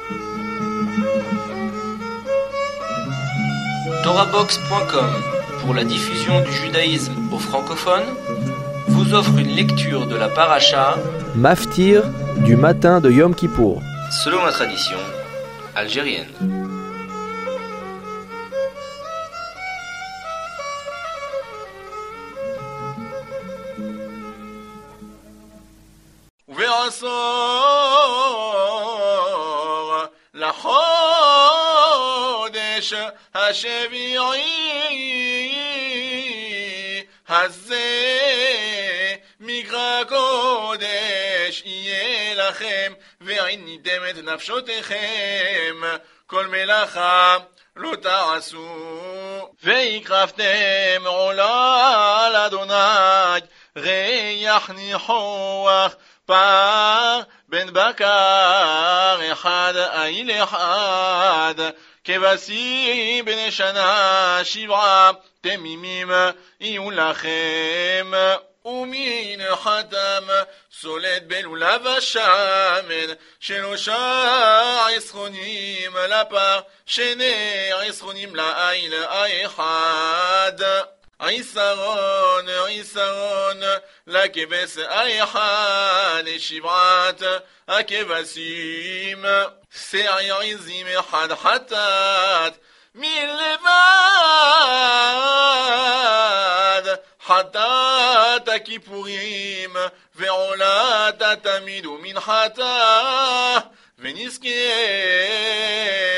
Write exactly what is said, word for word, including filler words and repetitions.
Torahbox point com, pour la diffusion du judaïsme aux francophones, vous offre une lecture de la paracha Maftir du matin de Yom Kippour, selon la tradition algérienne. ועשור לחודש השביעי הזה מקרא קודש יהיה לכם ועניתם את נפשותיכם כל מלאכה לא תעשו והקרבתם עולה לאדוני ריח ניחוח פר בן בקר אחד איל אחד כבשים בני שנה שבעה תמימים יהיו לכם ומן חתם סולד בלולב השמן שלושה עשרונים לפר שני עשרונים לאיל האחד עשרון עשרון לכבש האחד לשבעת הכבשים שעיר עזים אחד חטאת מלבד חטאת הכיפורים ועולת התמיד ומנחתה ונזכה